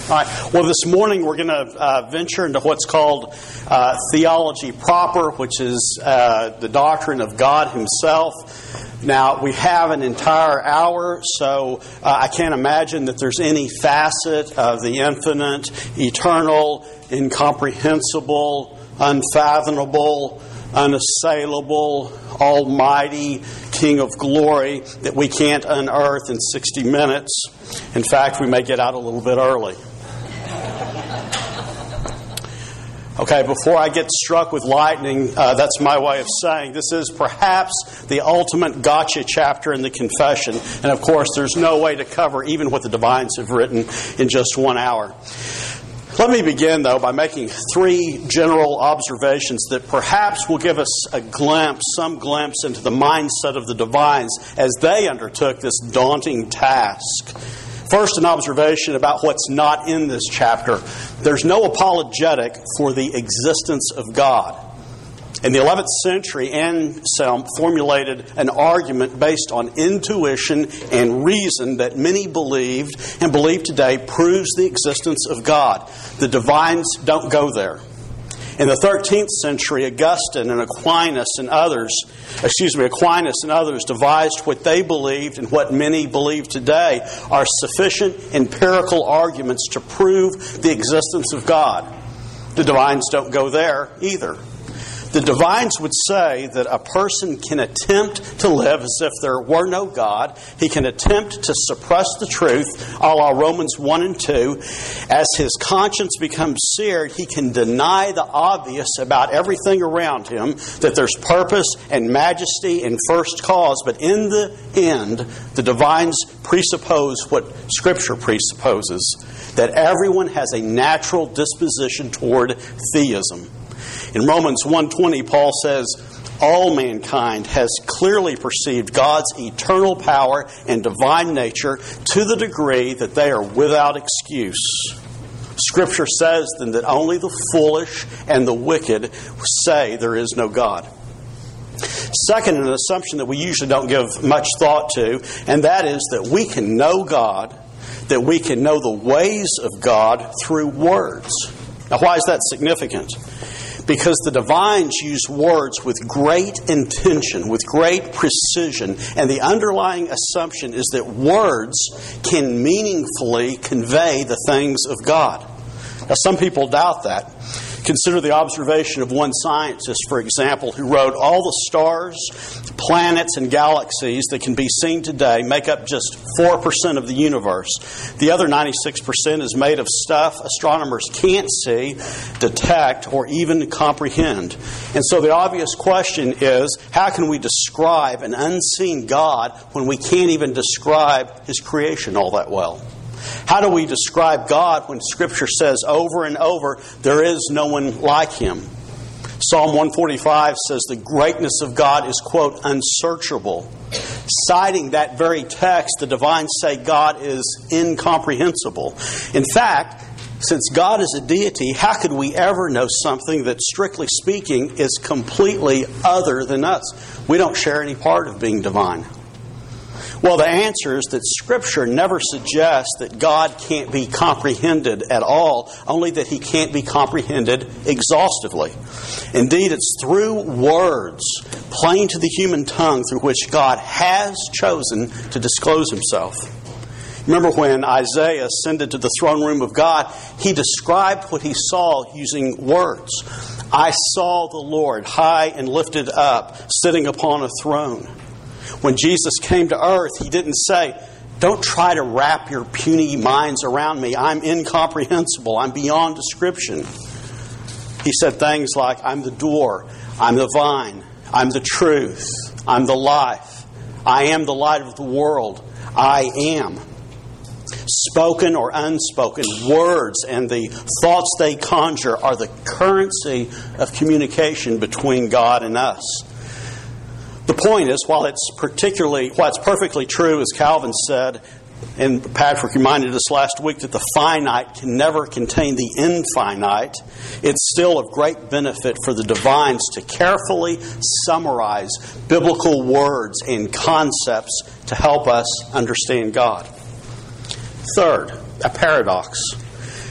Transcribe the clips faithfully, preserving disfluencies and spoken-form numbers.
All right. Well, this morning we're going to uh, venture into what's called uh, theology proper, which is uh, the doctrine of God Himself. Now, we have an entire hour, so uh, I can't imagine that there's any facet of the infinite, eternal, incomprehensible, unfathomable, unassailable, almighty King of glory that we can't unearth in sixty minutes. In fact, we may get out a little bit early. Okay, before I get struck with lightning, uh, that's my way of saying this is perhaps the ultimate gotcha chapter in the confession. And of course, there's no way to cover even what the divines have written in just one hour. Let me begin, though, by making three general observations that perhaps will give us a glimpse, some glimpse into the mindset of the divines as they undertook this daunting task. First, an observation about what's not in this chapter. There's no apologetic for the existence of God. In the eleventh century, Anselm formulated an argument based on intuition and reason that many believed and believe today proves the existence of God. The divines don't go there. In the thirteenth century, Augustine and Aquinas and others, excuse me, Aquinas and others devised what they believed and what many believe today are sufficient empirical arguments to prove the existence of God. The divines don't go there either. The divines would say that a person can attempt to live as if there were no God. He can attempt to suppress the truth, a la Romans one and two. As his conscience becomes seared, he can deny the obvious about everything around him, that there's purpose and majesty and first cause. But in the end, the divines presuppose what Scripture presupposes, that everyone has a natural disposition toward theism. In Romans one twenty, Paul says, all mankind has clearly perceived God's eternal power and divine nature to the degree that they are without excuse. Scripture says then that only the foolish and the wicked say there is no God. Second, an assumption that we usually don't give much thought to, and that is that we can know God, that we can know the ways of God through words. Now, why is that significant? Because the divines use words with great intention, with great precision, and the underlying assumption is that words can meaningfully convey the things of God. Now, some people doubt that. Consider the observation of one scientist, for example, who wrote all the stars, planets, and galaxies that can be seen today make up just four percent of the universe. The other ninety-six percent is made of stuff astronomers can't see, detect, or even comprehend. And so the obvious question is, how can we describe an unseen God when we can't even describe His creation all that well? How do we describe God when Scripture says over and over, there is no one like Him? Psalm one forty-five says the greatness of God is, quote, unsearchable. Citing that very text, the divines say God is incomprehensible. In fact, since God is a deity, how could we ever know something that, strictly speaking, is completely other than us? We don't share any part of being divine. Well, the answer is that Scripture never suggests that God can't be comprehended at all, only that He can't be comprehended exhaustively. Indeed, it's through words, plain to the human tongue, through which God has chosen to disclose Himself. Remember when Isaiah ascended to the throne room of God, he described what he saw using words. I saw the Lord high and lifted up, sitting upon a throne. When Jesus came to earth, He didn't say, don't try to wrap your puny minds around me. I'm incomprehensible. I'm beyond description. He said things like, I'm the door. I'm the vine. I'm the truth. I'm the life. I am the light of the world. I am. Spoken or unspoken, words and the thoughts they conjure are the currency of communication between God and us. The point is, while it's particularly, while it's perfectly true, as Calvin said, and Patrick reminded us last week, that the finite can never contain the infinite, it's still of great benefit for the divines to carefully summarize biblical words and concepts to help us understand God. Third, a paradox.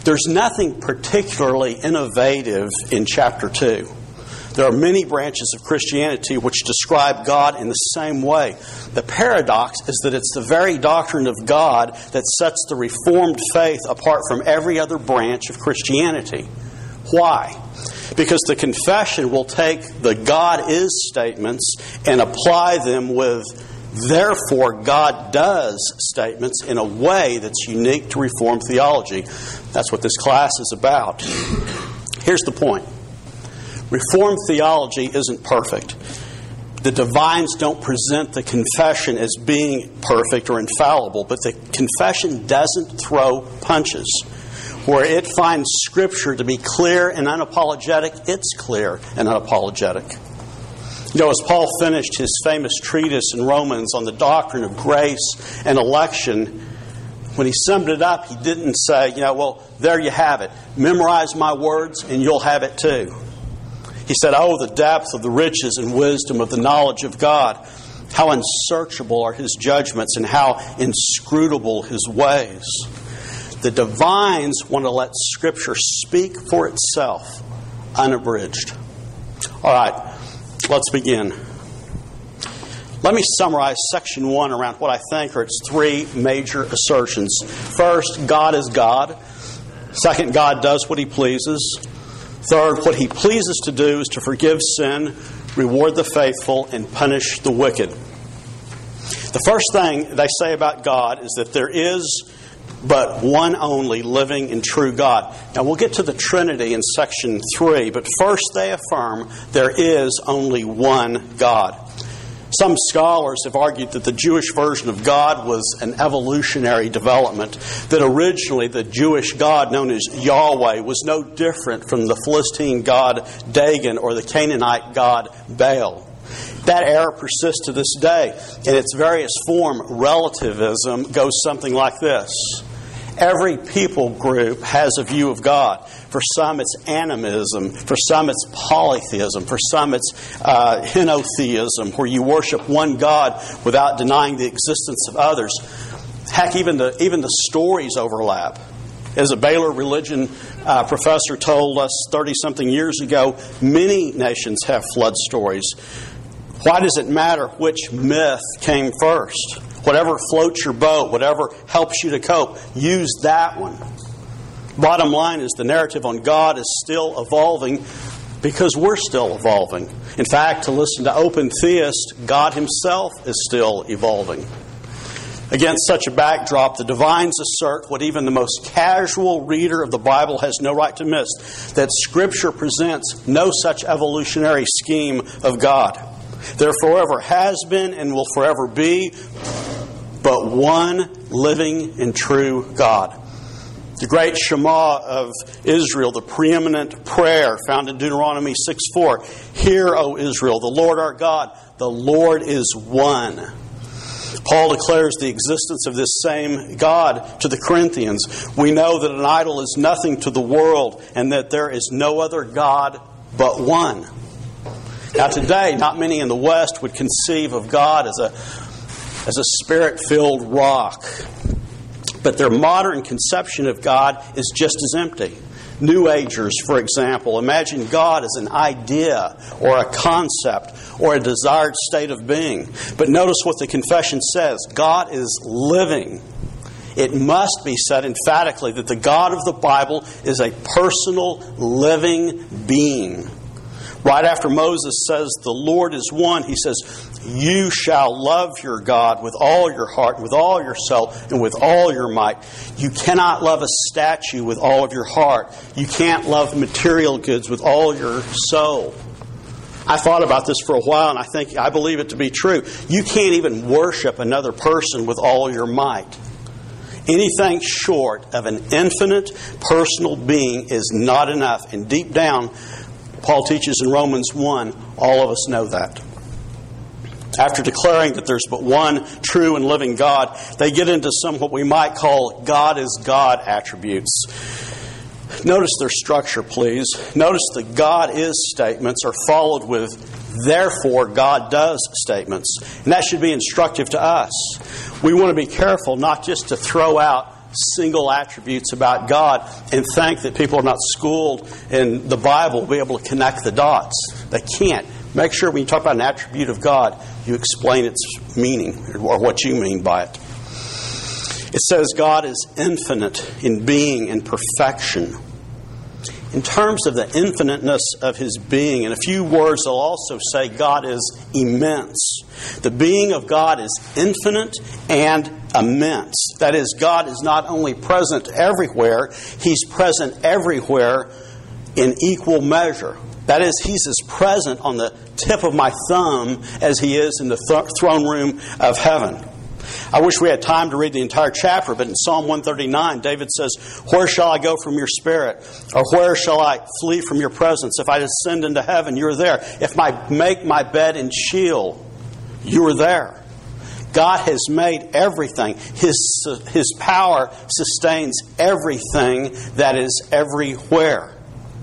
There's nothing particularly innovative in chapter two. There are many branches of Christianity which describe God in the same way. The paradox is that it's the very doctrine of God that sets the Reformed faith apart from every other branch of Christianity. Why? Because the confession will take the God is statements and apply them with therefore God does statements in a way that's unique to Reformed theology. That's what this class is about. Here's the point. Reformed theology isn't perfect. The divines don't present the confession as being perfect or infallible, but the confession doesn't throw punches. Where it finds Scripture to be clear and unapologetic, it's clear and unapologetic. You know, as Paul finished his famous treatise in Romans on the doctrine of grace and election, when he summed it up, he didn't say, you know, well, there you have it. Memorize my words and you'll have it too. He said, oh, the depth of the riches and wisdom of the knowledge of God. How unsearchable are His judgments and how inscrutable His ways. The divines want to let Scripture speak for itself, unabridged. All right, let's begin. Let me summarize section one around what I think are its three major assertions. First, God is God. Second, God does what He pleases. Third, what He pleases to do is to forgive sin, reward the faithful, and punish the wicked. The first thing they say about God is that there is but one only living and true God. Now we'll get to the Trinity in section three, but first they affirm there is only one God. Some scholars have argued that the Jewish version of God was an evolutionary development, that originally the Jewish God known as Yahweh was no different from the Philistine god Dagon or the Canaanite god Baal. That error persists to this day. In its various form, relativism goes something like this. Every people group has a view of God. For some, it's animism. For some, it's polytheism. For some, it's uh, henotheism, where you worship one God without denying the existence of others. Heck, even the even the stories overlap. As a Baylor religion uh, professor told us thirty-something years ago, many nations have flood stories. Why does it matter which myth came first? Whatever floats your boat, whatever helps you to cope, use that one. Bottom line is the narrative on God is still evolving because we're still evolving. In fact, to listen to open theists, God Himself is still evolving. Against such a backdrop, the divines assert what even the most casual reader of the Bible has no right to miss, that Scripture presents no such evolutionary scheme of God. There forever has been and will forever be but one living and true God. The great Shema of Israel, the preeminent prayer found in Deuteronomy six four. Hear, O Israel, the Lord our God, the Lord is one. Paul declares the existence of this same God to the Corinthians. We know that an idol is nothing to the world and that there is no other God but one. Now today, not many in the West would conceive of God as a, as a spirit-filled rock. But their modern conception of God is just as empty. New Agers, for example, imagine God as an idea or a concept or a desired state of being. But notice what the confession says. God is living. It must be said emphatically that the God of the Bible is a personal, living being. Right after Moses says, the Lord is one, he says, you shall love your God with all your heart, with all your soul, and with all your might. You cannot love a statue with all of your heart. You can't love material goods with all your soul. I thought about this for a while, and I think I believe it to be true. You can't even worship another person with all your might. Anything short of an infinite personal being is not enough. And deep down, Paul teaches in Romans one, all of us know that. After declaring that there's but one true and living God, they get into some what we might call God is God attributes. Notice their structure, please. Notice the God is statements are followed with therefore God does statements. And that should be instructive to us. We want to be careful not just to throw out single attributes about God and think that people are not schooled in the Bible will be able to connect the dots. They can't. Make sure when you talk about an attribute of God, you explain its meaning or what you mean by it. It says God is infinite in being and perfection. In terms of the infiniteness of His being, in a few words, they'll also say God is immense. The being of God is infinite and immense. That is, God is not only present everywhere, He's present everywhere in equal measure. That is, He's as present on the tip of my thumb as He is in the th- throne room of heaven. I wish we had time to read the entire chapter, but in Psalm one thirty-nine, David says, "Where shall I go from your spirit? Or where shall I flee from your presence? If I descend into heaven, you're there. If I make my bed in Sheol, you're there." God has made everything. His, His power sustains everything that is everywhere.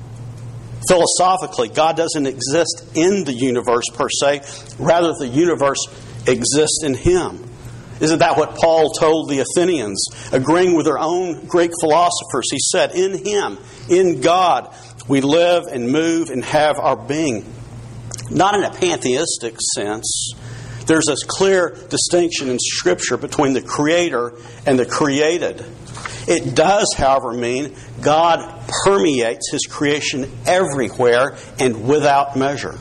Philosophically, God doesn't exist in the universe per se. Rather, the universe exists in Him. Isn't that what Paul told the Athenians? Agreeing with their own Greek philosophers, he said, in Him, in God, we live and move and have our being. Not in a pantheistic sense. There's a clear distinction in Scripture between the Creator and the created. It does, however, mean God permeates His creation everywhere and without measure.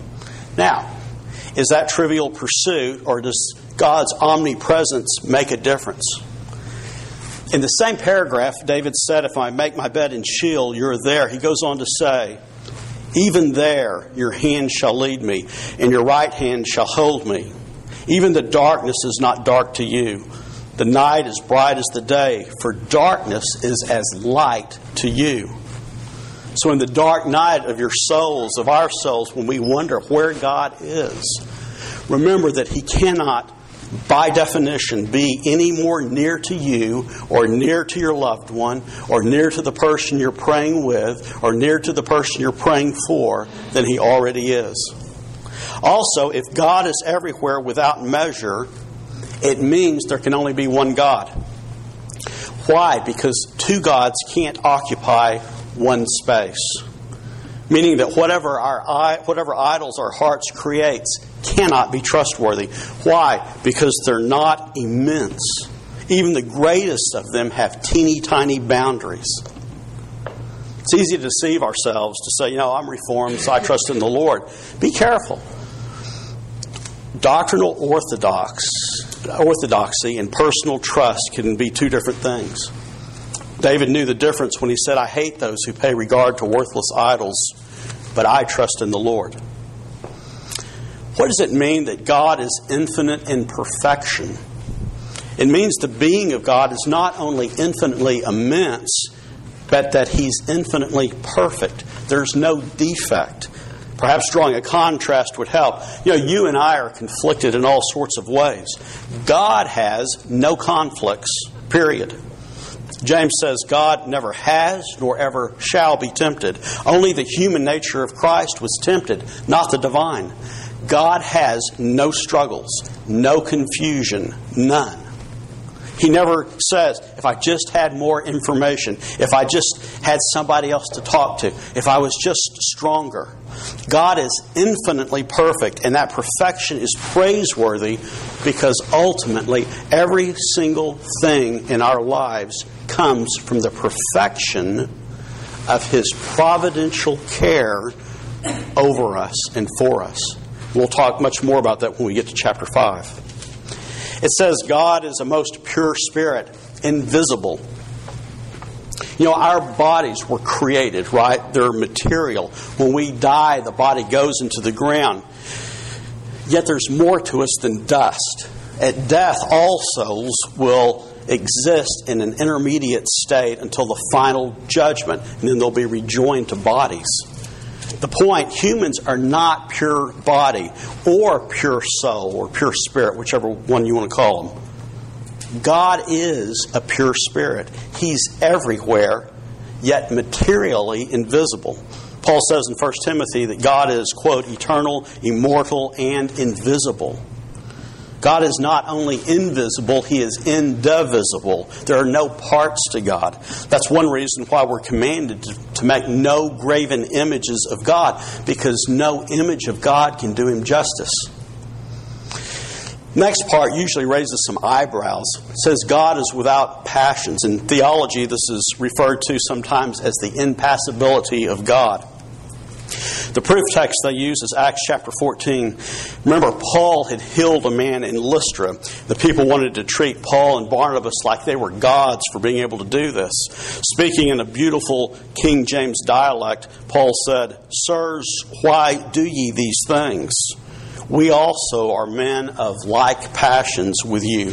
Now, is that trivial pursuit, or does God's omnipresence make a difference? In the same paragraph, David said, "If I make my bed in Sheol, you're there." He goes on to say, "Even there your hand shall lead me, and your right hand shall hold me. Even the darkness is not dark to you. The night is bright as the day, for darkness is as light to you." So in the dark night of your souls, of our souls, when we wonder where God is, remember that He cannot, by definition, be any more near to you or near to your loved one or near to the person you're praying with or near to the person you're praying for than He already is. Also, if God is everywhere without measure, it means there can only be one God. Why? Because two gods can't occupy one space. Meaning that whatever our whatever idols our hearts creates cannot be trustworthy. Why? Because they're not immense. Even the greatest of them have teeny tiny boundaries. It's easy to deceive ourselves to say, you know, I'm reformed, so I trust in the Lord. Be careful. Doctrinal orthodox, orthodoxy and personal trust can be two different things. David knew the difference when he said, "I hate those who pay regard to worthless idols, but I trust in the Lord." What does it mean that God is infinite in perfection? It means the being of God is not only infinitely immense, but that He's infinitely perfect. There's no defect. Perhaps drawing a contrast would help. You know, you and I are conflicted in all sorts of ways. God has no conflicts, period. James says God never has nor ever shall be tempted. Only the human nature of Christ was tempted, not the divine. God has no struggles, no confusion, none. He never says, if I just had more information, if I just had somebody else to talk to, if I was just stronger. God is infinitely perfect, and that perfection is praiseworthy because ultimately every single thing in our lives comes from the perfection of His providential care over us and for us. We'll talk much more about that when we get to chapter five. It says God is a most pure spirit, invisible. You know, our bodies were created, right? They're material. When we die, the body goes into the ground. Yet there's more to us than dust. At death, all souls will exist in an intermediate state until the final judgment, and then they'll be rejoined to bodies. The point, humans are not pure body or pure soul or pure spirit, whichever one you want to call them. God is a pure spirit. He's everywhere, yet materially invisible. Paul says in First Timothy that God is, quote, eternal, immortal, and invisible. God is not only invisible, He is indivisible. There are no parts to God. That's one reason why we're commanded to, to make no graven images of God, because no image of God can do Him justice. Next part usually raises some eyebrows. It says God is without passions. In theology, this is referred to sometimes as the impassibility of God. The proof text they use is Acts chapter fourteen. Remember, Paul had healed a man in Lystra. The people wanted to treat Paul and Barnabas like they were gods for being able to do this. Speaking in a beautiful King James dialect, Paul said, "Sirs, why do ye these things? We also are men of like passions with you."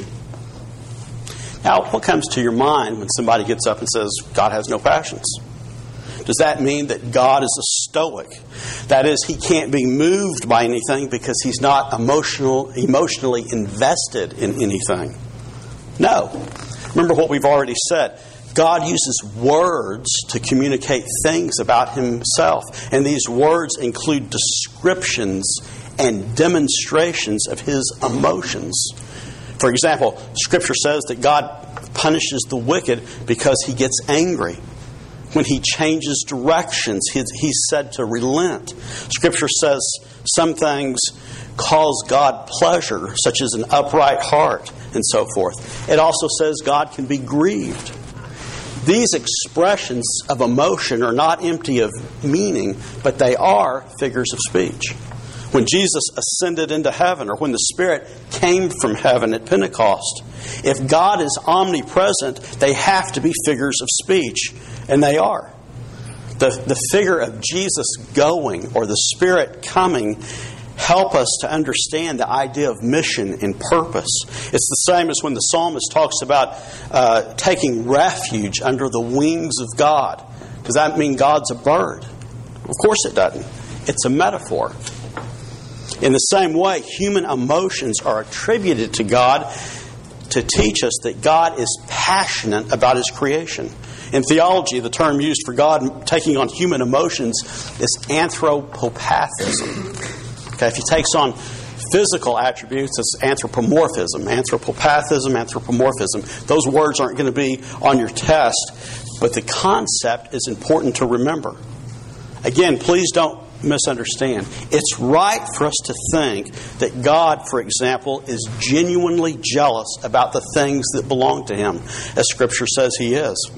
Now, what comes to your mind when somebody gets up and says, God has no passions? Does that mean that God is a stoic? That is, He can't be moved by anything because He's not emotional, emotionally invested in anything? No. Remember what we've already said. God uses words to communicate things about Himself. And these words include descriptions and demonstrations of His emotions. For example, Scripture says that God punishes the wicked because He gets angry. When He changes directions, He's said to relent. Scripture says some things cause God pleasure, such as an upright heart, and so forth. It also says God can be grieved. These expressions of emotion are not empty of meaning, but they are figures of speech. When Jesus ascended into heaven, or when the Spirit came from heaven at Pentecost, if God is omnipresent, they have to be figures of speech, and they are. The, the figure of Jesus going, or the Spirit coming, help us to understand the idea of mission and purpose. It's the same as when the psalmist talks about uh, taking refuge under the wings of God. Does that mean God's a bird? Of course it doesn't. It's a metaphor. In the same way, human emotions are attributed to God to teach us that God is passionate about His creation. In theology, the term used for God taking on human emotions is anthropopathism. Okay, if He takes on physical attributes, it's anthropomorphism. Anthropopathism, anthropomorphism. Those words aren't going to be on your test, but the concept is important to remember. Again, please don't misunderstand. It's right for us to think that God, for example, is genuinely jealous about the things that belong to Him, as Scripture says He is.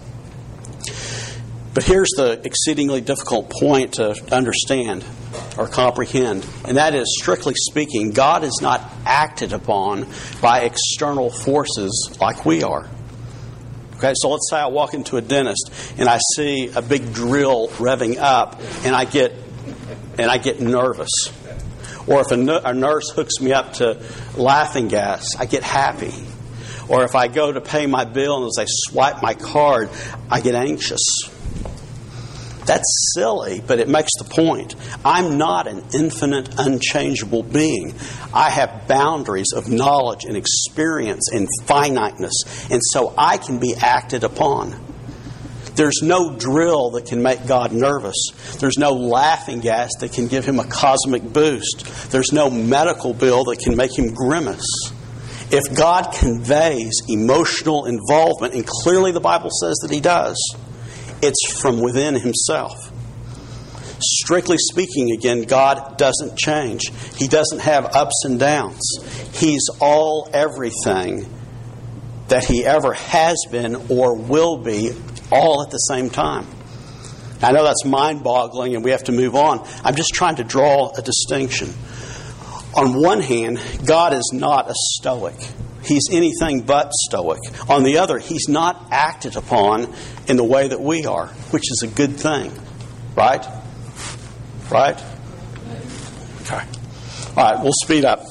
But here's the exceedingly difficult point to understand or comprehend, and that is, strictly speaking, God is not acted upon by external forces like we are. Okay, so let's say I walk into a dentist and I see a big drill revving up, and I get and I get nervous. Or if a, a nurse hooks me up to laughing gas, I get happy. Or if I go to pay my bill and as I swipe my card, I get anxious. That's silly, but it makes the point. I'm not an infinite, unchangeable being. I have boundaries of knowledge and experience and finiteness, and so I can be acted upon. There's no drill that can make God nervous. There's no laughing gas that can give Him a cosmic boost. There's no medical bill that can make Him grimace. If God conveys emotional involvement, and clearly the Bible says that He does, it's from within Himself. Strictly speaking, again, God doesn't change. He doesn't have ups and downs. He's all everything that He ever has been or will be, all at the same time. I know that's mind-boggling and we have to move on. I'm just trying to draw a distinction. On one hand, God is not a stoic. He's anything but stoic. On the other, He's not acted upon in the way that we are, which is a good thing. Right? Right? Okay. All right, we'll speed up.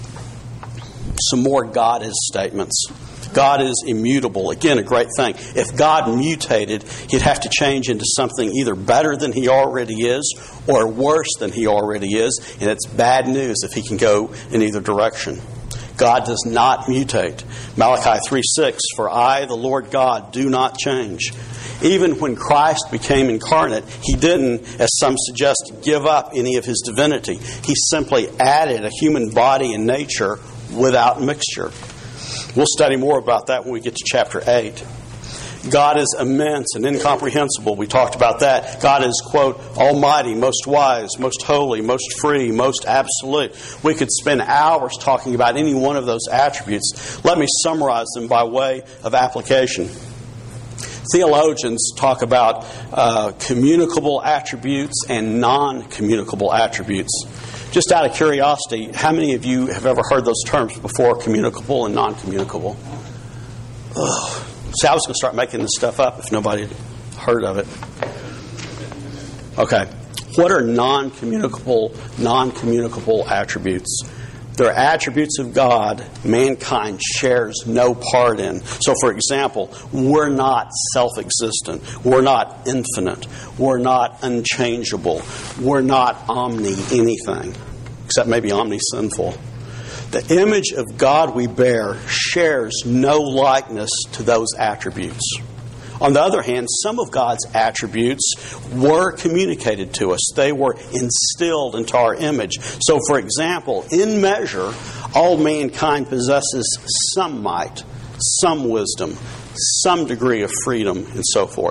Some more God is statements. God is immutable. Again, a great thing. If God mutated, He'd have to change into something either better than He already is or worse than He already is. And it's bad news if He can go in either direction. God does not mutate. Malachi three six, "For I, the Lord God, do not change." Even when Christ became incarnate, He didn't, as some suggest, give up any of His divinity. He simply added a human body and nature without mixture. We'll study more about that when we get to chapter eight. God is immense and incomprehensible. We talked about that. God is, quote, almighty, most wise, most holy, most free, most absolute. We could spend hours talking about any one of those attributes. Let me summarize them by way of application. Theologians talk about uh, communicable attributes and non-communicable attributes. Just out of curiosity, how many of you have ever heard those terms before, communicable and non-communicable? Ugh. See, I was going to start making this stuff up if nobody had heard of it. Okay. What are non-communicable, non-communicable attributes? They're attributes of God mankind shares no part in. So, for example, we're not self-existent. We're not infinite. We're not unchangeable. We're not omni-anything, except maybe omni-sinful. The image of God we bear shares no likeness to those attributes. On the other hand, some of God's attributes were communicated to us. They were instilled into our image. So, for example, in measure, all mankind possesses some might, some wisdom, some degree of freedom, and so forth.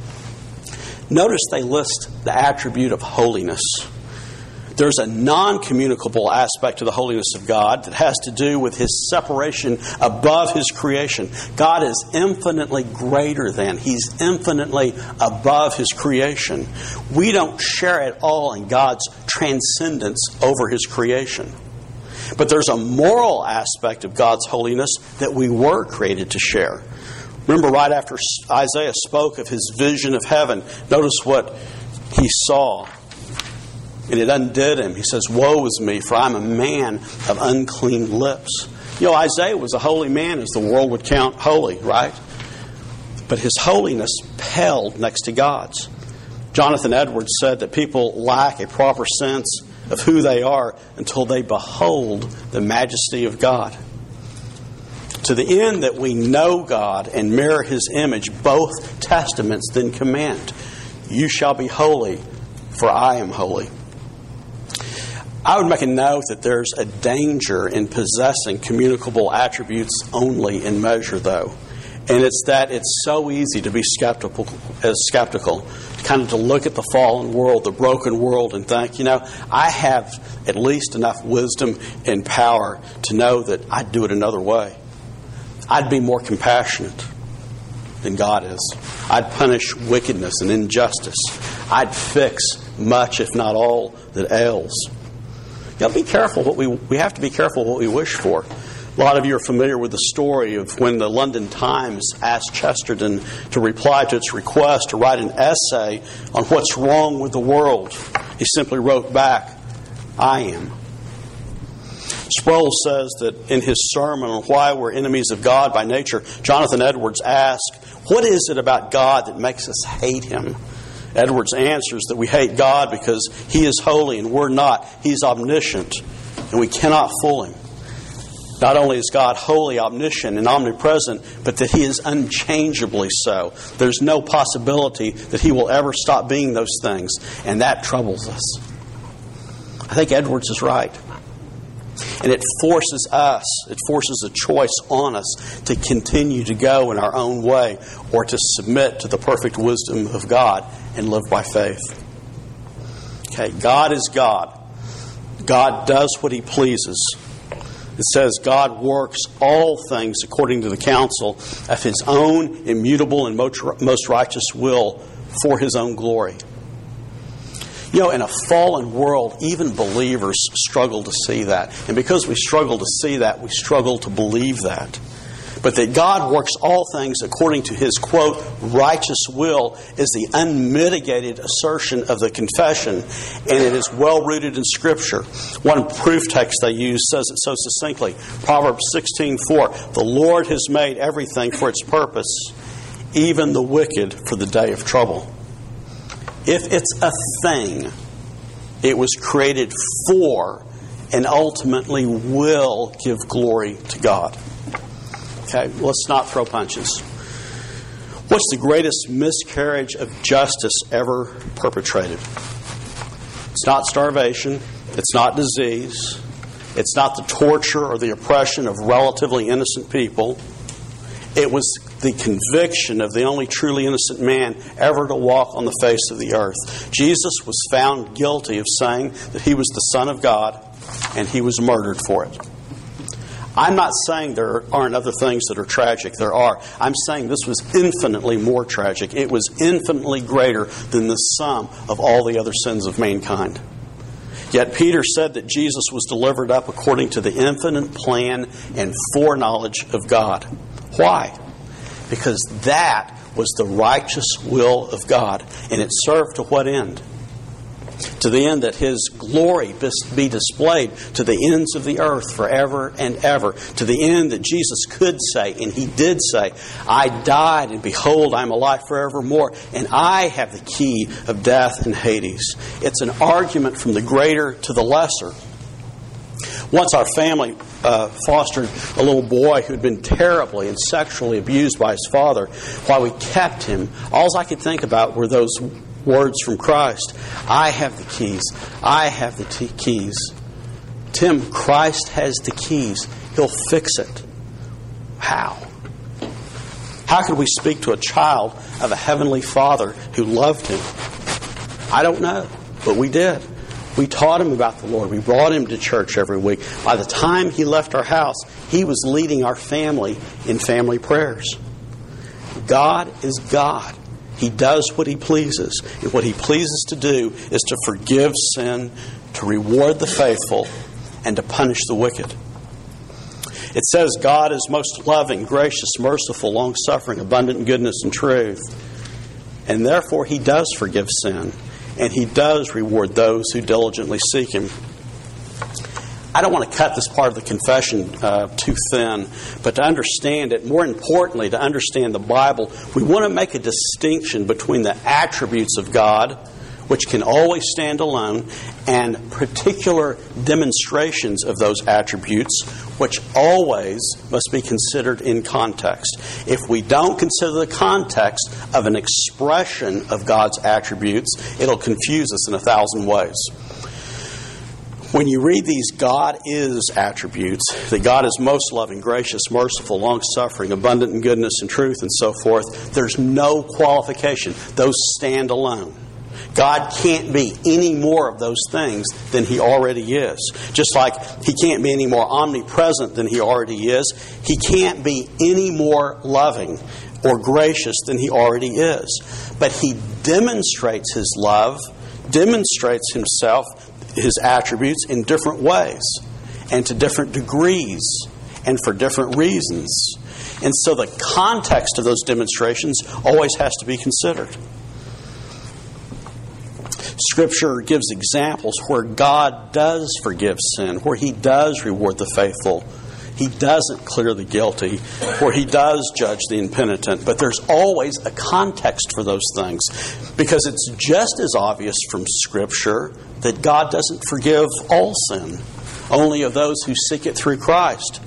Notice they list the attribute of holiness. There's a non-communicable aspect to the holiness of God that has to do with His separation above His creation. God is infinitely greater than. He's infinitely above His creation. We don't share at all in God's transcendence over His creation. But there's a moral aspect of God's holiness that we were created to share. Remember, right after Isaiah spoke of his vision of heaven, notice what he saw. And it undid him. He says, "Woe is me, for I'm a man of unclean lips." You know, Isaiah was a holy man as the world would count holy, right? But his holiness paled next to God's. Jonathan Edwards said that people lack a proper sense of who they are until they behold the majesty of God. To the end that we know God and mirror His image, both testaments then command, "You shall be holy, for I am holy." I would make a note that there's a danger in possessing communicable attributes only in measure, though. And it's that it's so easy to be skeptical, as skeptical, kind of to look at the fallen world, the broken world, and think, you know, I have at least enough wisdom and power to know that I'd do it another way. I'd be more compassionate than God is. I'd punish wickedness and injustice. I'd fix much, if not all, that ails. Now, be careful what we we have to be careful what we wish for. A lot of you are familiar with the story of when the London Times asked Chesterton to reply to its request to write an essay on what's wrong with the world. He simply wrote back, "I am." Sproul says that in his sermon on why we're enemies of God by nature, Jonathan Edwards asked, "What is it about God that makes us hate Him?" Edwards answers that we hate God because He is holy and we're not. He's omniscient and we cannot fool Him. Not only is God holy, omniscient, and omnipresent, but that He is unchangeably so. There's no possibility that He will ever stop being those things, and that troubles us. I think Edwards is right. And it forces us, it forces a choice on us to continue to go in our own way or to submit to the perfect wisdom of God and live by faith. Okay, God is God. God does what He pleases. It says God works all things according to the counsel of His own immutable and most righteous will for His own glory. You know, in a fallen world, even believers struggle to see that. And because we struggle to see that, we struggle to believe that. But that God works all things according to His, quote, righteous will is the unmitigated assertion of the confession, and it is well rooted in Scripture. One proof text they use says it so succinctly. Proverbs sixteen four, "The Lord has made everything for its purpose, even the wicked for the day of trouble." If it's a thing, it was created for and ultimately will give glory to God. Okay, let's not throw punches. What's the greatest miscarriage of justice ever perpetrated? It's not starvation. It's not disease. It's not the torture or the oppression of relatively innocent people. It was the conviction of the only truly innocent man ever to walk on the face of the earth. Jesus was found guilty of saying that he was the Son of God, and he was murdered for it. I'm not saying there aren't other things that are tragic. There are. I'm saying this was infinitely more tragic. It was infinitely greater than the sum of all the other sins of mankind. Yet Peter said that Jesus was delivered up according to the infinite plan and foreknowledge of God. Why? Because that was the righteous will of God. And it served to what end? To the end that His glory be displayed to the ends of the earth forever and ever. To the end that Jesus could say, and He did say, I died, and behold, I am alive forevermore, and I have the key of death and Hades. It's an argument from the greater to the lesser. Once our family uh, fostered a little boy who had been terribly and sexually abused by his father. While we kept him, all I could think about were those words from Christ. I have the keys. I have the t- keys. Tim, Christ has the keys. He'll fix it. How? How could we speak to a child of a heavenly Father who loved him? I don't know, but we did. We taught him about the Lord. We brought him to church every week. By the time he left our house, he was leading our family in family prayers. God is God. He does what He pleases. And what He pleases to do is to forgive sin, to reward the faithful, and to punish the wicked. It says God is most loving, gracious, merciful, long-suffering, abundant in goodness and truth. And therefore He does forgive sin. And He does reward those who diligently seek Him. I don't want to cut this part of the confession uh, too thin, but to understand it, more importantly, to understand the Bible, we want to make a distinction between the attributes of God, which can always stand alone, and particular demonstrations of those attributes, which always must be considered in context. If we don't consider the context of an expression of God's attributes, it'll confuse us in a thousand ways. When you read these God is attributes, that God is most loving, gracious, merciful, long-suffering, abundant in goodness and truth, and so forth, there's no qualification. Those stand alone. God can't be any more of those things than He already is. Just like He can't be any more omnipresent than He already is, He can't be any more loving or gracious than He already is. But He demonstrates His love, demonstrates Himself, His attributes in different ways and to different degrees and for different reasons. And so the context of those demonstrations always has to be considered. Scripture gives examples where God does forgive sin, where He does reward the faithful. He doesn't clear the guilty, where He does judge the impenitent. But there's always a context for those things, because it's just as obvious from Scripture that God doesn't forgive all sin, only of those who seek it through Christ.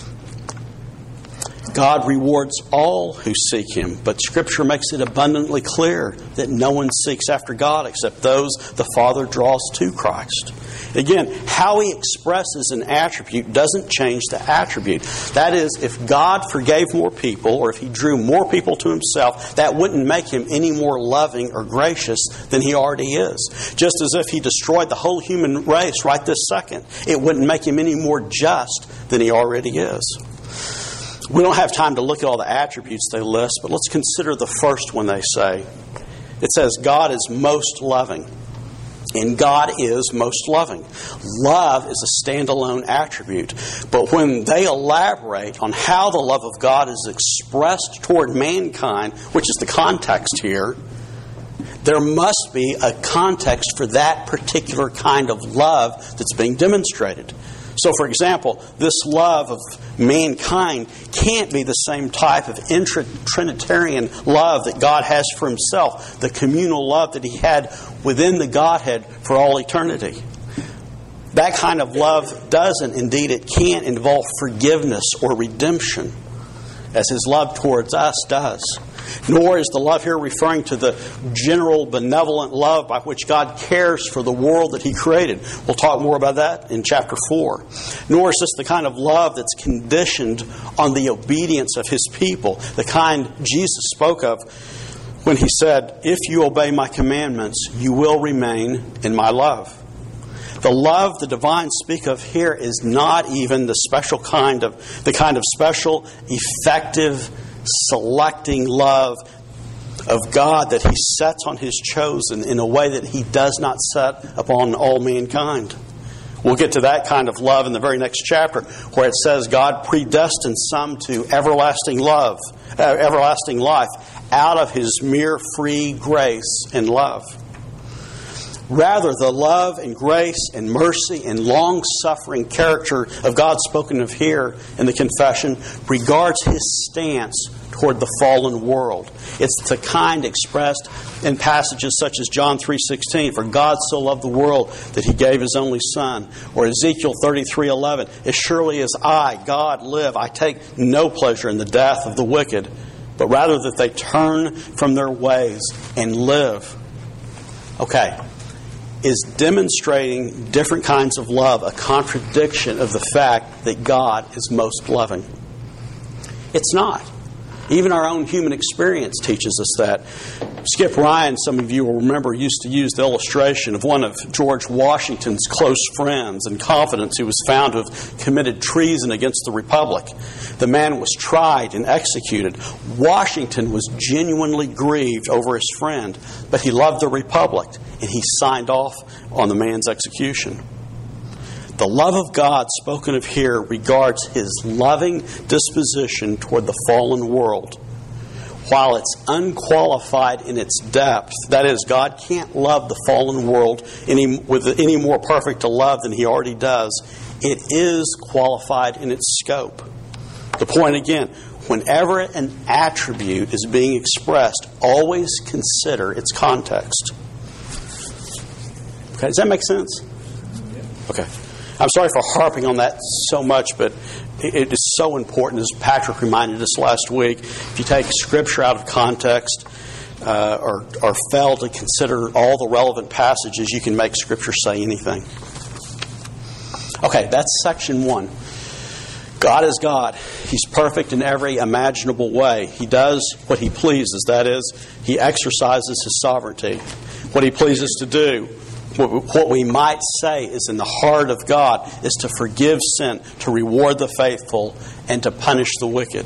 God rewards all who seek Him, but Scripture makes it abundantly clear that no one seeks after God except those the Father draws to Christ. Again, how He expresses an attribute doesn't change the attribute. That is, if God forgave more people, or if He drew more people to Himself, that wouldn't make Him any more loving or gracious than He already is. Just as if He destroyed the whole human race right this second, it wouldn't make Him any more just than He already is. We don't have time to look at all the attributes they list, but let's consider the first one they say. It says God is most loving. And God is most loving. Love is a standalone attribute. But when they elaborate on how the love of God is expressed toward mankind, which is the context here, there must be a context for that particular kind of love that's being demonstrated. So, for example, this love of mankind can't be the same type of intra-Trinitarian love that God has for Himself, the communal love that He had within the Godhead for all eternity. That kind of love doesn't, indeed it can't involve forgiveness or redemption, as His love towards us does. Nor is the love here referring to the general benevolent love by which God cares for the world that He created. We'll talk more about that in chapter four. Nor is this the kind of love that's conditioned on the obedience of His people, the kind Jesus spoke of when He said, "If you obey my commandments, you will remain in my love." The love the divines speak of here is not even the special kind of, the kind of special, effective, selecting love of God that He sets on His chosen in a way that He does not set upon all mankind. We'll get to that kind of love in the very next chapter, where it says God predestined some to everlasting love, uh, everlasting life, out of His mere free grace and love. Rather, the love and grace and mercy and long-suffering character of God spoken of here in the confession regards His stance toward the fallen world. It's the kind expressed in passages such as John three sixteen, "For God so loved the world that He gave His only Son," or Ezekiel thirty-three eleven, "As surely as I, God, live, I take no pleasure in the death of the wicked, but rather that they turn from their ways and live." Okay. Is demonstrating different kinds of love a contradiction of the fact that God is most loving? It's not. Even our own human experience teaches us that. Skip Ryan, some of you will remember, used to use the illustration of one of George Washington's close friends and confidants who was found to have committed treason against the Republic. The man was tried and executed. Washington was genuinely grieved over his friend, but he loved the Republic, and he signed off on the man's execution. The love of God spoken of here regards His loving disposition toward the fallen world. While it's unqualified in its depth, that is, God can't love the fallen world any, with any more perfect a love than He already does, it is qualified in its scope. The point again, whenever an attribute is being expressed, always consider its context. Okay, does that make sense? Okay. I'm sorry for harping on that so much, but it is so important, as Patrick reminded us last week. If you take Scripture out of context uh, or, or fail to consider all the relevant passages, you can make Scripture say anything. Okay, that's section one. God is God. He's perfect in every imaginable way. He does what He pleases. That is, He exercises His sovereignty. What He pleases to do, what we might say is in the heart of God, is to forgive sin, to reward the faithful, and to punish the wicked.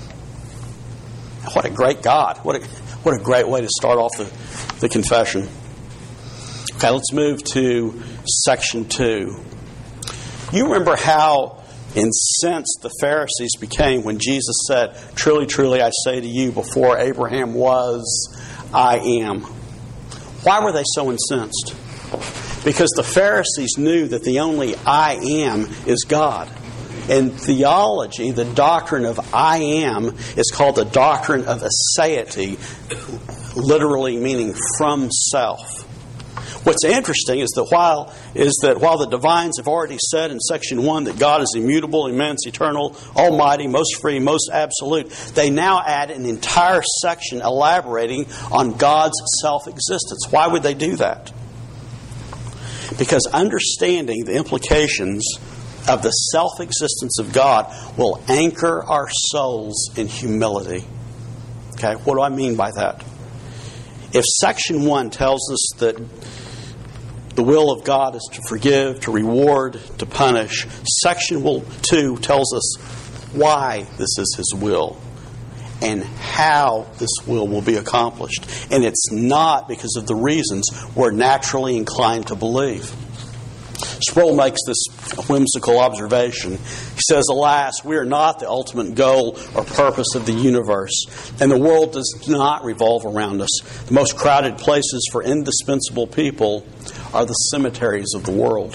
What a great God. What a, what a great way to start off the, the confession. Okay, let's move to section two. You remember how incensed the Pharisees became when Jesus said, "Truly, truly, I say to you, before Abraham was, I am." Why were they so incensed? Because the Pharisees knew that the only I am is God. In theology, the doctrine of I am is called the doctrine of aseity, literally meaning from self. What's interesting is that while is that while the divines have already said in section one that God is immutable, immense, eternal, almighty, most free, most absolute, they now add an entire section elaborating on God's self-existence. Why would they do that? Because understanding the implications of the self-existence of God will anchor our souls in humility. Okay, what do I mean by that? If section one tells us that the will of God is to forgive, to reward, to punish, section two tells us why this is His will and how this will will be accomplished. And it's not because of the reasons we're naturally inclined to believe. Sproul makes this whimsical observation. He says, "Alas, we are not the ultimate goal or purpose of the universe, and the world does not revolve around us. The most crowded places for indispensable people are the cemeteries of the world."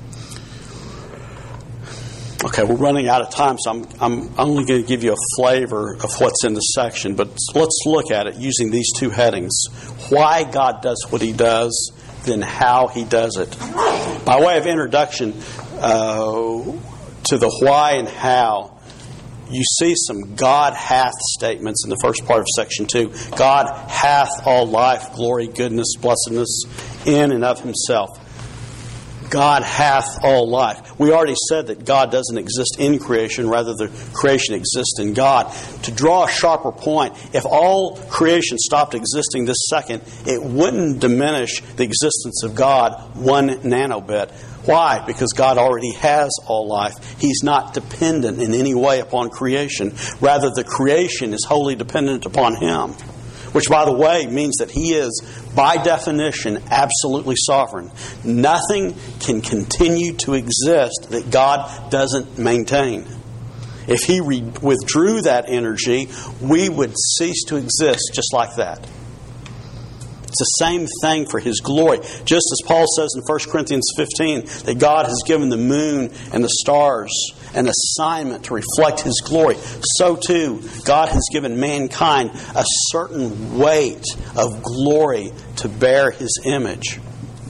Okay, we're running out of time, so I'm, I'm only going to give you a flavor of what's in the section, but let's look at it using these two headings. Why God does what He does, then how He does it. By way of introduction uh, to the why and how, you see some God hath statements in the first part of section two. God hath all life, glory, goodness, blessedness in and of himself. God hath all life. We already said that God doesn't exist in creation, rather the creation exists in God. To draw a sharper point, if all creation stopped existing this second, it wouldn't diminish the existence of God one nanobit. Why? Because God already has all life. He's not dependent in any way upon creation. Rather, the creation is wholly dependent upon Him. Which, by the way, means that He is, by definition, absolutely sovereign. Nothing can continue to exist that God doesn't maintain. If He re- withdrew that energy, we would cease to exist just like that. It's the same thing for His glory. Just as Paul says in First Corinthians fifteen that God has given the moon and the stars an assignment to reflect His glory, so too God has given mankind a certain weight of glory to bear His image.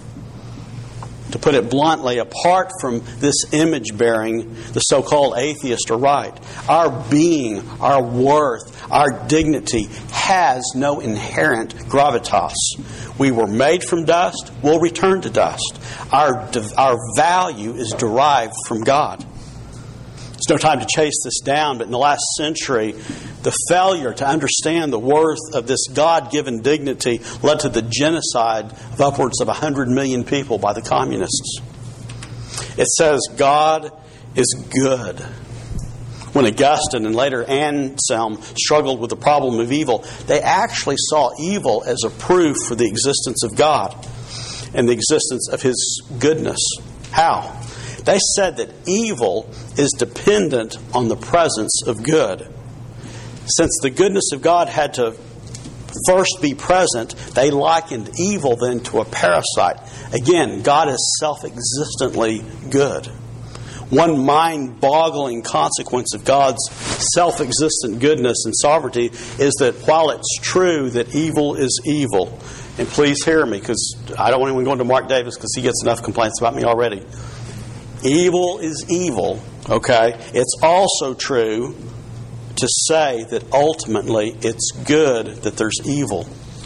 To put it bluntly, apart from this image bearing, the so-called atheists are right. Our being, our worth, our dignity has no inherent gravitas. We were made from dust, we'll return to dust. Our, our value is derived from God. There's no time to chase this down, but in the last century, the failure to understand the worth of this God-given dignity led to the genocide of upwards of one hundred million people by the communists. It says God is good. When Augustine and later Anselm struggled with the problem of evil, they actually saw evil as a proof for the existence of God and the existence of His goodness. How? They said that evil is dependent on the presence of good. Since the goodness of God had to first be present, they likened evil then to a parasite. Again, God is self-existently good. One mind-boggling consequence of God's self-existent goodness and sovereignty is that while it's true that evil is evil, and please hear me because I don't want anyone going to Mark Davis because he gets enough complaints about me already. Evil is evil, okay? It's also true to say that ultimately it's good that there's evil.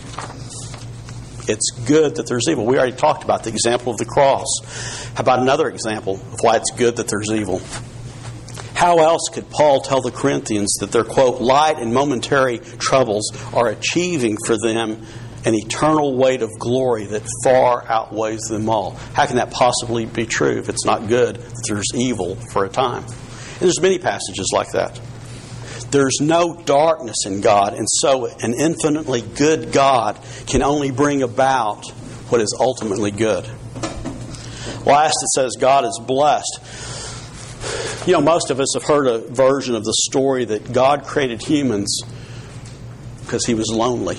It's good that there's evil. We already talked about the example of the cross. How about another example of why it's good that there's evil? How else could Paul tell the Corinthians that their, quote, light and momentary troubles are achieving for them an eternal weight of glory that far outweighs them all? How can that possibly be true if it's not good that there's evil for a time? And there's many passages like that. There's no darkness in God, and so an infinitely good God can only bring about what is ultimately good. Last, it says God is blessed. You know, most of us have heard a version of the story that God created humans because He was lonely.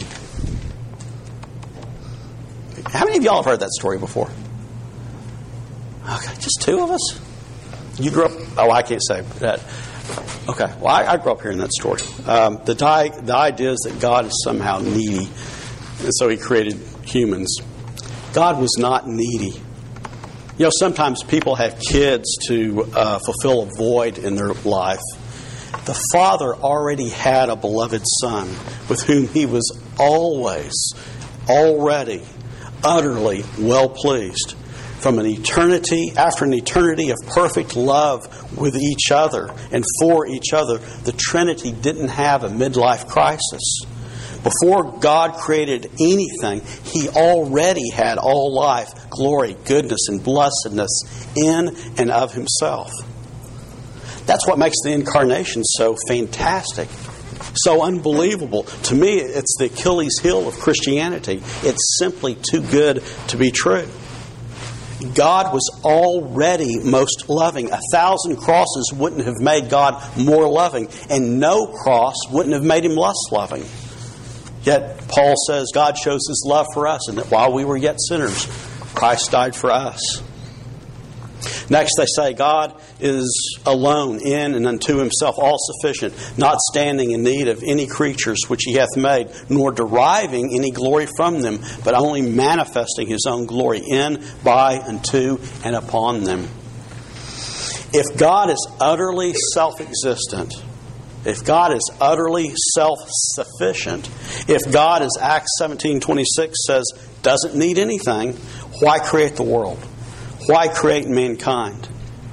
How many of y'all have heard that story before? Okay, just two of us? You grew up... Oh, I can't say that. Okay, well, I, I grew up hearing that story. Um, the, di- the idea is that God is somehow needy, and so He created humans. God was not needy. You know, sometimes people have kids to uh, fulfill a void in their life. The Father already had a beloved Son with whom He was always, already, utterly well pleased. From an eternity, after an eternity of perfect love with each other and for each other, the Trinity didn't have a midlife crisis. Before God created anything, He already had all life, glory, goodness, and blessedness in and of Himself. That's what makes the incarnation so fantastic, so unbelievable. To me, it's the Achilles heel of Christianity. It's simply too good to be true. God was already most loving. A thousand crosses wouldn't have made God more loving, and no cross wouldn't have made Him less loving. Yet Paul says God shows His love for us, and that while we were yet sinners, Christ died for us. Next, they say God is alone in and unto Himself, all sufficient, not standing in need of any creatures which He hath made, nor deriving any glory from them, but only manifesting His own glory in, by, unto, and upon them. If God is utterly self-existent, if God is utterly self-sufficient, if God, as Acts seventeen twenty-six says, doesn't need anything, why create the world? Why create mankind?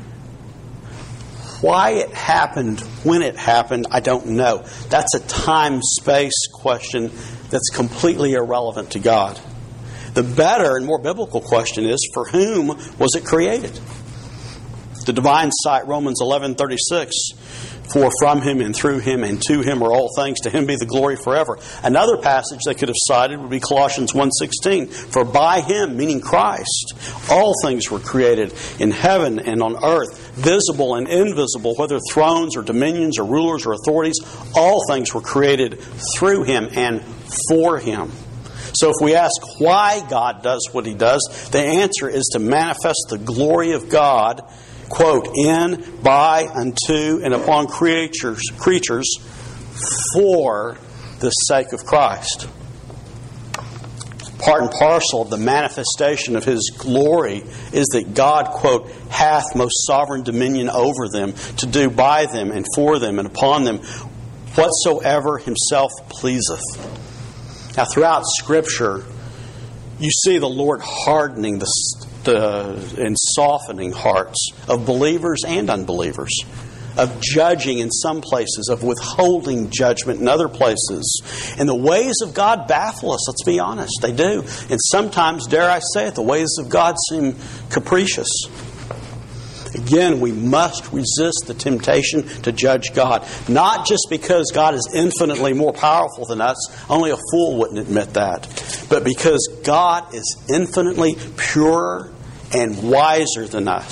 Why it happened, when it happened, I don't know. That's a time-space question that's completely irrelevant to God. The better and more biblical question is, for whom was it created? The divine cite Romans eleven thirty-six, for from Him and through Him and to Him are all things, to Him be the glory forever. Another passage they could have cited would be Colossians one sixteen, for by Him, meaning Christ, all things were created in heaven and on earth, visible and invisible, whether thrones or dominions or rulers or authorities, all things were created through Him and for Him. So if we ask why God does what He does, the answer is to manifest the glory of God, quote, in, by, unto, and upon creatures, creatures for the sake of Christ. Part and parcel of the manifestation of His glory is that God, quote, hath most sovereign dominion over them, to do by them and for them and upon them whatsoever Himself pleaseth. Now, throughout Scripture, you see the Lord hardening the, the and softening hearts of believers and unbelievers, of judging in some places, of withholding judgment in other places. And the ways of God baffle us, let's be honest, they do. And sometimes, dare I say it, the ways of God seem capricious. Again, we must resist the temptation to judge God. Not just because God is infinitely more powerful than us, only a fool wouldn't admit that, but because God is infinitely purer and wiser than us.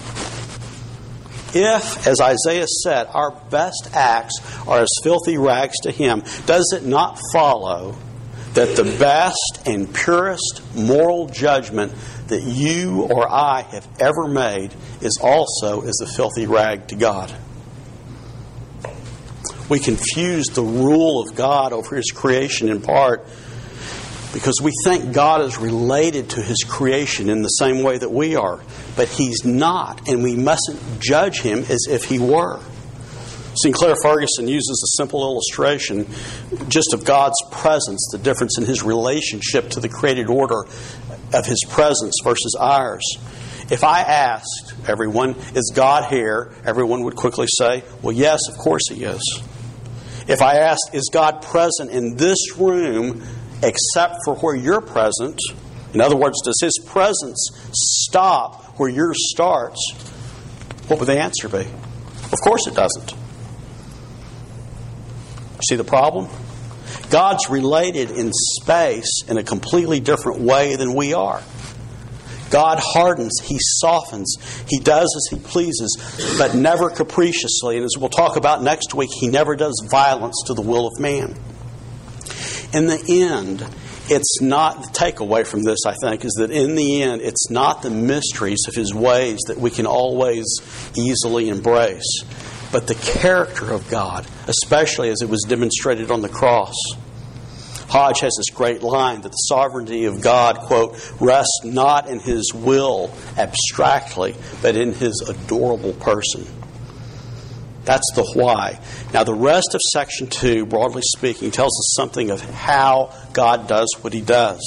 If, as Isaiah said, our best acts are as filthy rags to Him, does it not follow that the best and purest moral judgment that you or I have ever made is also as a filthy rag to God? We confuse the rule of God over His creation in part because we think God is related to His creation in the same way that we are. But He's not, and we mustn't judge Him as if He were. Sinclair Ferguson uses a simple illustration just of God's presence, the difference in His relationship to the created order of His presence versus ours. If I asked everyone, is God here? Everyone would quickly say, well, yes, of course He is. If I asked, is God present in this room except for where you're present? In other words, does His presence stop where yours starts? What would the answer be? Of course it doesn't. See the problem? God's related in space in a completely different way than we are. God hardens, He softens, He does as He pleases, but never capriciously. And as we'll talk about next week, He never does violence to the will of man. In the end, it's not, the takeaway from this, I think, is that in the end, it's not the mysteries of His ways that we can always easily embrace, but the character of God, especially as it was demonstrated on the cross. Hodge has this great line that the sovereignty of God, quote, rests not in His will abstractly, but in His adorable person. That's the why. Now, the rest of section two, broadly speaking, tells us something of how God does what He does.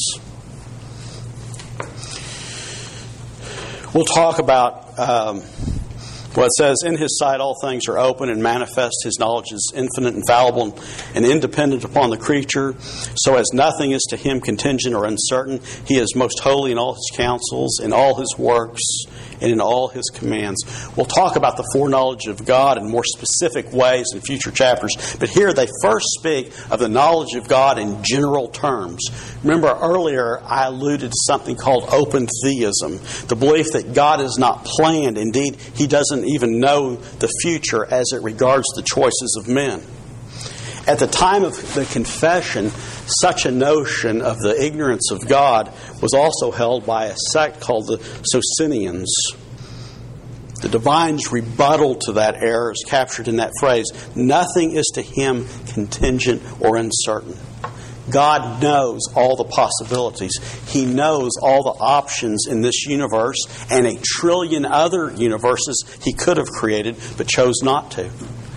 We'll talk about um, well, it says, in His sight all things are open and manifest. His knowledge is infinite, infallible, and independent upon the creature, so as nothing is to Him contingent or uncertain. He is most holy in all His counsels, in all His works, and in all His commands. We'll talk about the foreknowledge of God in more specific ways in future chapters, but here they first speak of the knowledge of God in general terms. Remember earlier I alluded to something called open theism, the belief that God is not planned. Indeed, He doesn't even know the future as it regards the choices of men. At the time of the confession, such a notion of the ignorance of God was also held by a sect called the Socinians. The divine's rebuttal to that error is captured in that phrase, nothing is to Him contingent or uncertain. God knows all the possibilities. He knows all the options in this universe and a trillion other universes He could have created but chose not to.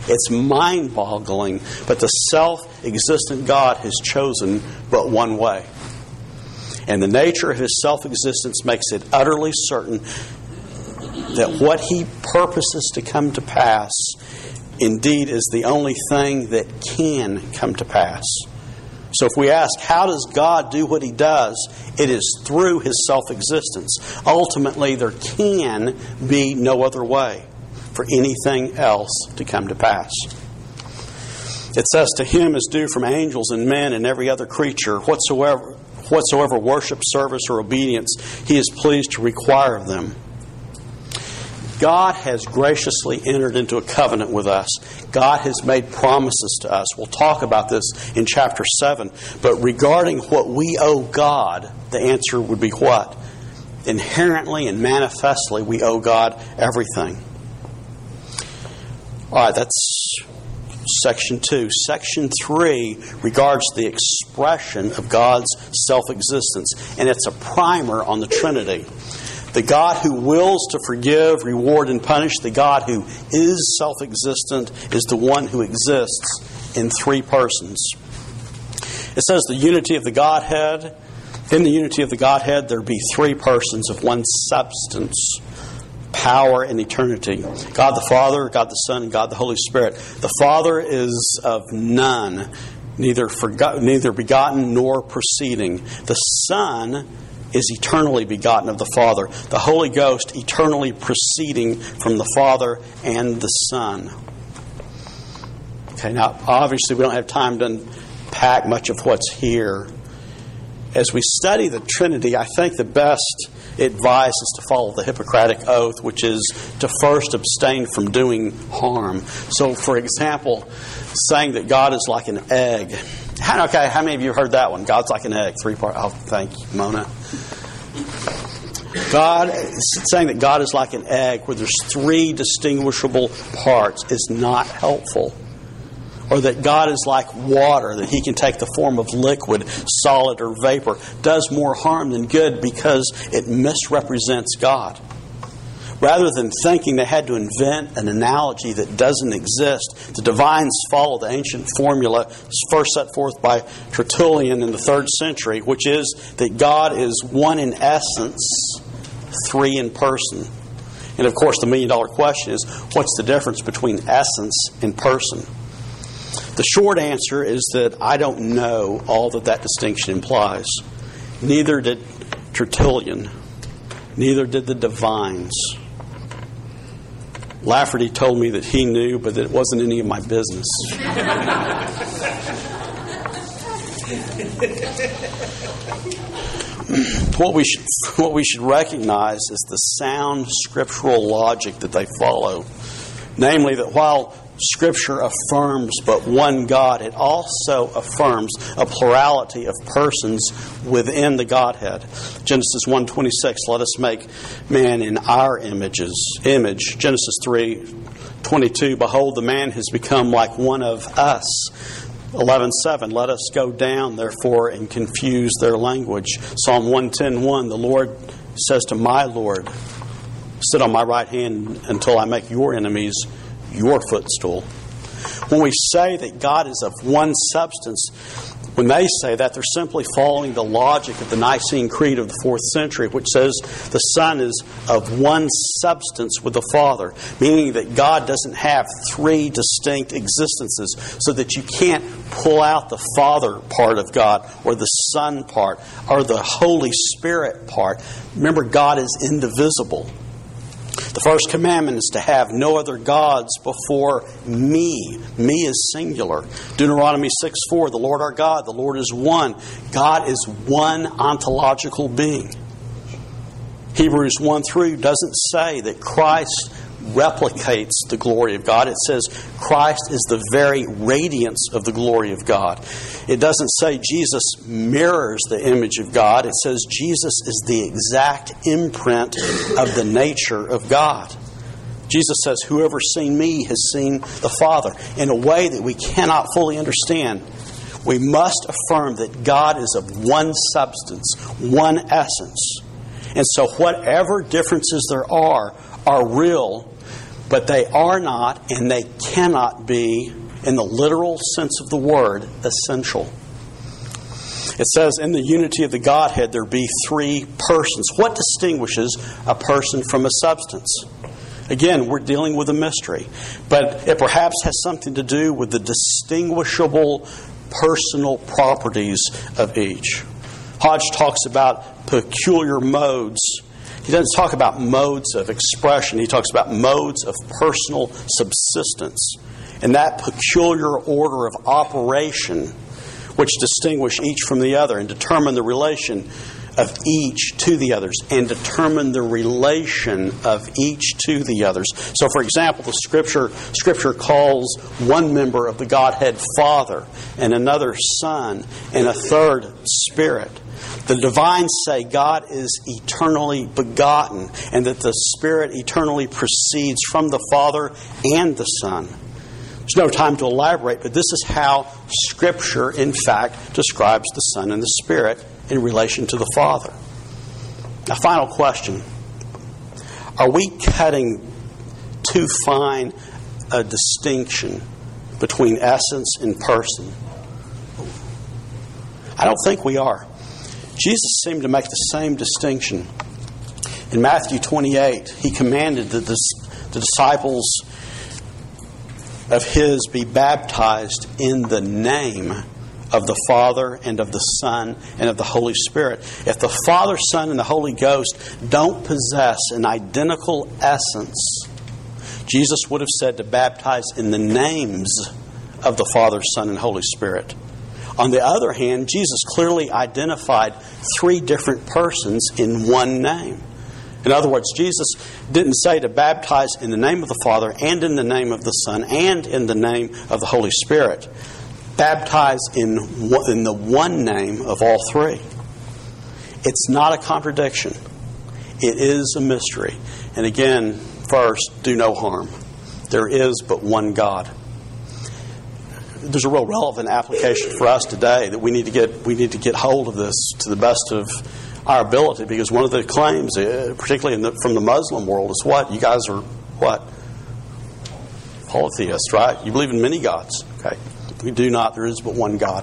It's mind-boggling, but the self-existent God has chosen but one way. And the nature of His self-existence makes it utterly certain that what He purposes to come to pass indeed is the only thing that can come to pass. So if we ask, how does God do what He does? It is through His self-existence. Ultimately, there can be no other way for anything else to come to pass. It says, to Him is due from angels and men and every other creature whatsoever, whatsoever worship, service, or obedience He is pleased to require of them. God has graciously entered into a covenant with us. God has made promises to us. We'll talk about this in chapter seven. But regarding what we owe God, the answer would be what? Inherently and manifestly, we owe God everything. All right, that's section two. Section three regards the expression of God's self-existence, and it's a primer on the Trinity. The God who wills to forgive, reward, and punish, the God who is self-existent, is the one who exists in three persons. It says the unity of the Godhead. In the unity of the Godhead, there be three persons of one substance, power, and eternity. God the Father, God the Son, and God the Holy Spirit. The Father is of none, neither forgot, neither begotten nor proceeding. The Son is eternally begotten of the Father. The Holy Ghost eternally proceeding from the Father and the Son. Okay, now obviously we don't have time to unpack much of what's here. As we study the Trinity, I think the best advice is to follow the Hippocratic Oath, which is to first abstain from doing harm. So, for example, saying that God is like an egg. How, okay, how many of you heard that one? God's like an egg, three part. Oh, thank you, Mona. God, saying that God is like an egg where there's three distinguishable parts is not helpful. Or that God is like water, that He can take the form of liquid, solid, or vapor, does more harm than good because it misrepresents God. Rather than thinking they had to invent an analogy that doesn't exist, the divines follow the ancient formula first set forth by Tertullian in the third century, which is that God is one in essence, three in person. And of course, the million-dollar question is, what's the difference between essence and person? The short answer is that I don't know all that that distinction implies. Neither did Tertullian. Neither did the divines. Lafferty told me that he knew, but that it wasn't any of my business. What we should what we should recognize is the sound scriptural logic that they follow. Namely, that while Scripture affirms but one God, it also affirms a plurality of persons within the Godhead. Genesis one twenty-six, let us make man in our images. Image. Genesis three twenty-two, behold, the man has become like one of us. eleven seven, let us go down, therefore, and confuse their language. Psalm one ten one, the Lord says to my Lord, sit on my right hand until I make your enemies your footstool. When we say that God is of one substance, when they say that, they're simply following the logic of the Nicene Creed of the fourth century, which says the Son is of one substance with the Father, meaning that God doesn't have three distinct existences, so that you can't pull out the Father part of God or the Son part or the Holy Spirit part. Remember, God is indivisible. The first commandment is to have no other gods before me. Me is singular. Deuteronomy six four, the Lord our God, the Lord is one. God is one ontological being. Hebrews one three doesn't say that Christ replicates the glory of God. It says Christ is the very radiance of the glory of God. It doesn't say Jesus mirrors the image of God. It says Jesus is the exact imprint of the nature of God. Jesus says, whoever's seen me has seen the Father. In a way that we cannot fully understand, we must affirm that God is of one substance, one essence. And so whatever differences there are, are real, But they are not, and they cannot be, in the literal sense of the word, essential. It says, in the unity of the Godhead, there be three persons. What distinguishes a person from a substance? Again, we're dealing with a mystery. But it perhaps has something to do with the distinguishable personal properties of each. Hodge talks about peculiar modes. He doesn't talk about modes of expression. He talks about modes of personal subsistence. And that peculiar order of operation which distinguish each from the other and determine the relation of each to the others and determine the relation of each to the others. So, for example, the Scripture Scripture calls one member of the Godhead Father and another Son and a third Spirit. The divines say God is eternally begotten and that the Spirit eternally proceeds from the Father and the Son. There's no time to elaborate, but this is how Scripture, in fact, describes the Son and the Spirit in relation to the Father. A final question. Are we cutting too fine a distinction between essence and person? I don't think we are. Jesus seemed to make the same distinction. In Matthew twenty-eight, He commanded that the, the disciples of His be baptized in the name of the Father and of the Son and of the Holy Spirit. If the Father, Son, and the Holy Ghost don't possess an identical essence, Jesus would have said to baptize in the names of the Father, Son, and Holy Spirit. On the other hand, Jesus clearly identified three different persons in one name. In other words, Jesus didn't say to baptize in the name of the Father and in the name of the Son and in the name of the Holy Spirit. Baptize in, in the one name of all three. It's not a contradiction. It is a mystery. And again, first, do no harm. There is but one God. There's a real relevant application for us today that we need to get we need to get hold of this to the best of our ability, because one of the claims, particularly in the, from the Muslim world, is what? You guys are what? Polytheists, right? You believe in many gods. Okay. We do not. There is but one God.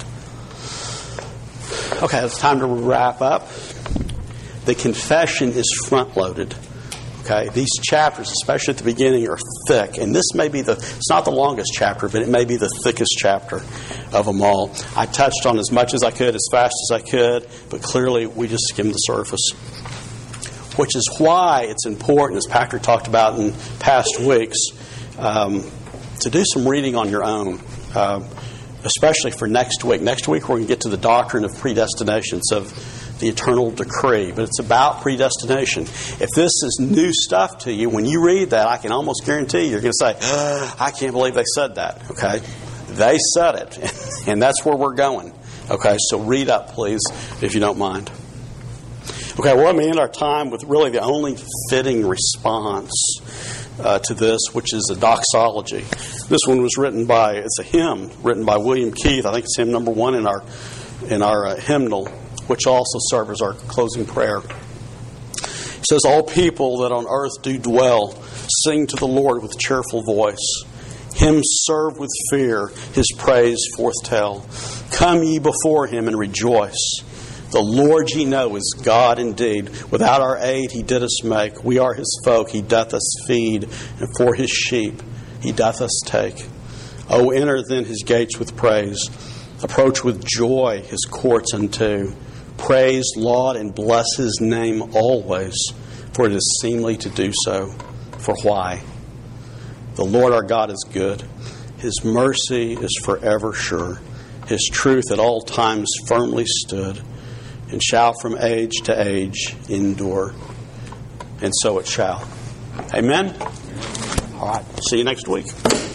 Okay, it's time to wrap up. The confession is front-loaded. Okay, these chapters, especially at the beginning, are thick. And this may be the, it's not the longest chapter, but it may be the thickest chapter of them all. I touched on as much as I could, as fast as I could, but clearly we just skimmed the surface. Which is why it's important, as Patrick talked about in past weeks, um, to do some reading on your own, uh, especially for next week. Next week we're going to get to the doctrine of predestination, of the eternal decree, but it's about predestination. If this is new stuff to you, when you read that, I can almost guarantee you're going to say, oh, I can't believe they said that. Okay? They said it, and that's where we're going. Okay, so read up, please, if you don't mind. Okay, well, let me end our time with really the only fitting response uh, to this, which is a doxology. This one was written by, it's a hymn written by William Keith. I think it's hymn number one in our in our uh, hymnal, which also serves as our closing prayer. It says, all people that on earth do dwell, sing to the Lord with cheerful voice. Him serve with fear, His praise forth tell. Come ye before Him and rejoice. The Lord ye know is God indeed. Without our aid He did us make. We are His folk, He doth us feed. And for His sheep He doth us take. O enter then His gates with praise. Approach with joy His courts unto. Praise, laud, and bless His name always, for it is seemly to do so. For why? The Lord our God is good. His mercy is forever sure. His truth at all times firmly stood, and shall from age to age endure. And so it shall. Amen? All right. See you next week.